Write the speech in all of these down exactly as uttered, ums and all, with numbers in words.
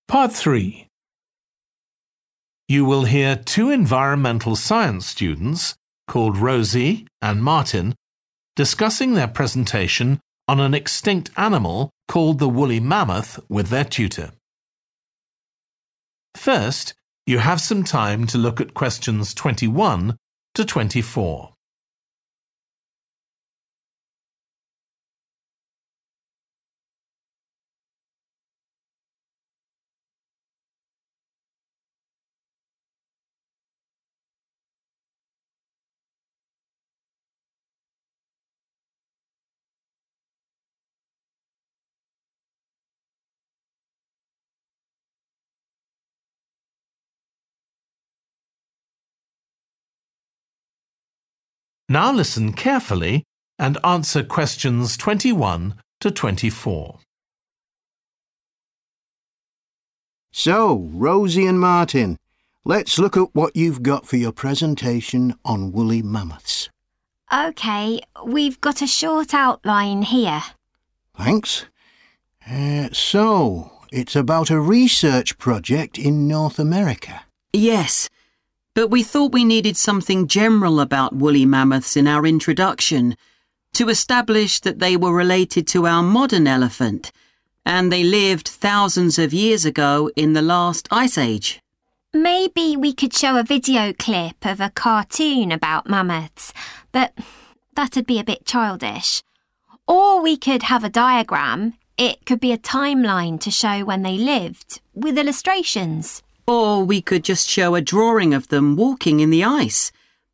Part three. You will hear two environmental science students called Rosie and Martin discussing their presentation on an extinct animal called the woolly mammoth with their tutor. First, you have some time to look at questions twenty-one to twenty-four. Now listen carefully and answer questions twenty-one to twenty-four. So, Rosie and Martin, let's look at what you've got for your presentation on woolly mammoths. OK, we've got a short outline here. Thanks. Uh, so, it's about a research project in North America. Yes, but we thought we needed something general about woolly mammoths in our introduction to establish that they were related to our modern elephant and they lived thousands of years ago in the last ice age. Maybe we could show a video clip of a cartoon about mammoths, but that'd be a bit childish. Or we could have a diagram. It could be a timeline to show when they lived, with illustrations. Or we could just show a drawing of them walking in the ice.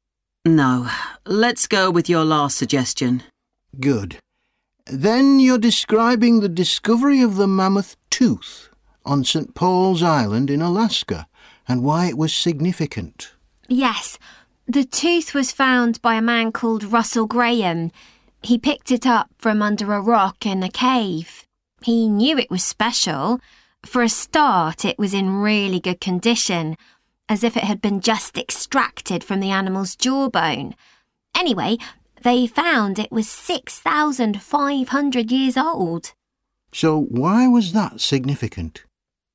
No, let's go with your last suggestion. Good. Then you're describing the discovery of the mammoth tooth on Saint Paul's Island in Alaska and why it was significant. Yes, the tooth was found by a man called Russell Graham. He picked it up from under a rock in a cave. He knew it was special. For a start, it was in really good condition, as if it had been just extracted from the animal's jawbone. Anyway, they found it was six thousand five hundred years old. So why was that significant?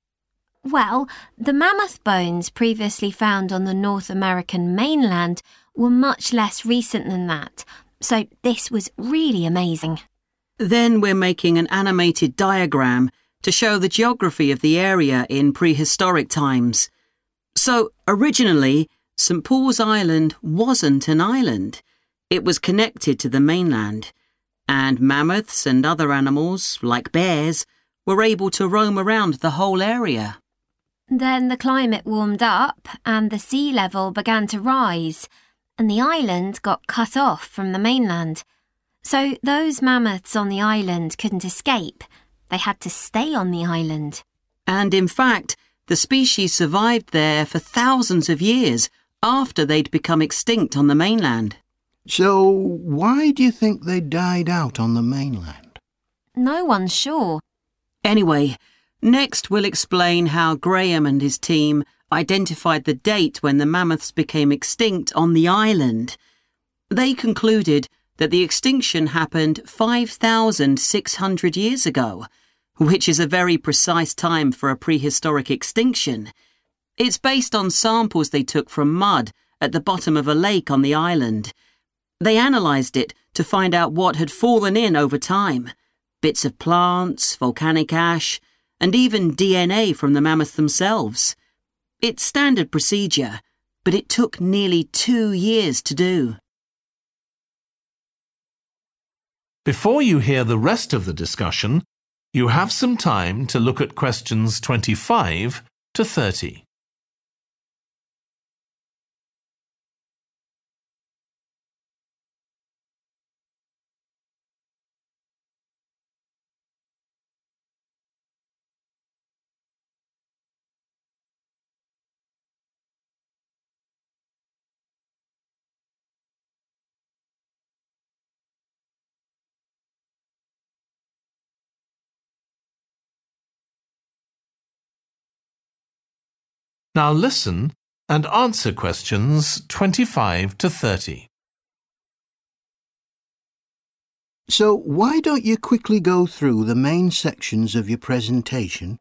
Well, the mammoth bones previously found on the North American mainland were much less recent than that, so this was really amazing. Then we're making an animated diagram to show the geography of the area in prehistoric times. So, originally, Saint Paul's Island wasn't an island. It was connected to the mainland, and mammoths and other animals, like bears, were able to roam around the whole area. Then the climate warmed up and the sea level began to rise, and the island got cut off from the mainland. So those mammoths on the island couldn't escape. They had to stay on the island. And in fact, the species survived there for thousands of years after they'd become extinct on the mainland. So why do you think they died out on the mainland? No one's sure. Anyway, next we'll explain how Graham and his team identified the date when the mammoths became extinct on the island. They concluded that the extinction happened five thousand six hundred years ago, which is a very precise time for a prehistoric extinction. It's based on samples they took from mud at the bottom of a lake on the island. They analysed it to find out what had fallen in over time, bits of plants, volcanic ash, and even D N A from the mammoths themselves. It's standard procedure, but it took nearly two years to do. Before you hear the rest of the discussion, you have some time to look at questions twenty-five to thirty. Now listen and answer questions twenty-five to thirty. So why don't you quickly go through the main sections of your presentation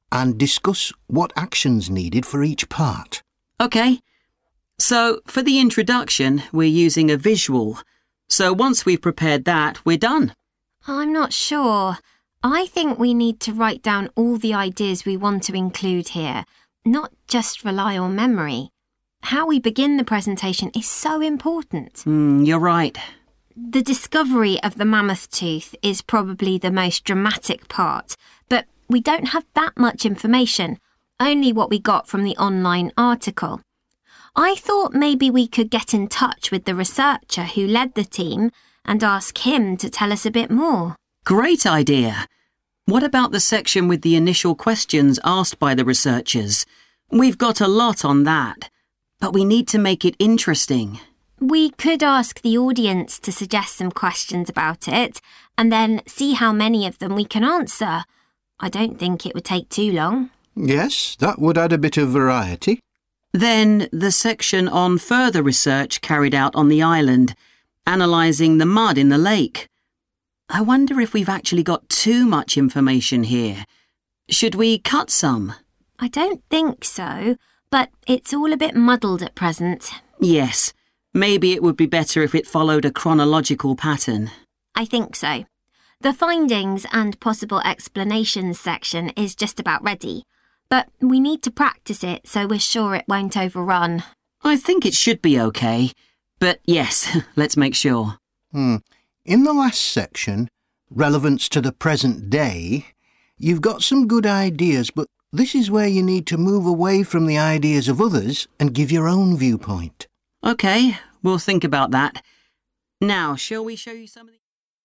and discuss what actions needed for each part. OK. So, for the introduction, we're using a visual. So once we've prepared that, we're done. I'm not sure. I think we need to write down all the ideas we want to include here, not just rely on memory. How we begin the presentation is so important. Mm, you're right. The discovery of the mammoth tooth is probably the most dramatic part, but we don't have that much information, only what we got from the online article. I thought maybe we could get in touch with the researcher who led the team and ask him to tell us a bit more. Great idea. What about the section with the initial questions asked by the researchers? We've got a lot on that, but we need to make it interesting. We could ask the audience to suggest some questions about it and then see how many of them we can answer. I don't think it would take too long. Yes, that would add a bit of variety. Then the section on further research carried out on the island, analysing the mud in the lake. I wonder if we've actually got too much information here. Should we cut some? I don't think so, but it's all a bit muddled at present. Yes, maybe it would be better if it followed a chronological pattern. I think so. The findings and possible explanations section is just about ready, but we need to practice it so we're sure it won't overrun. I think it should be okay, but yes, let's make sure. Hmm. In the last section, relevance to the present day, you've got some good ideas, but this is where you need to move away from the ideas of others and give your own viewpoint. OK, we'll think about that. Now, shall we show you some of the...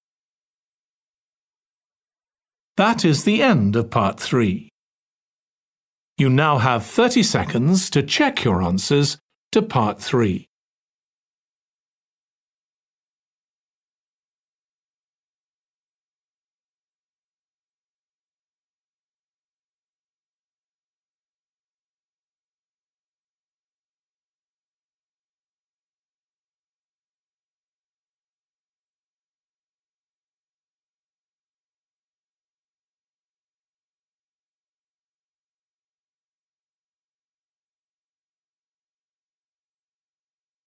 That is the end of part three. You now have thirty seconds to check your answers to part three.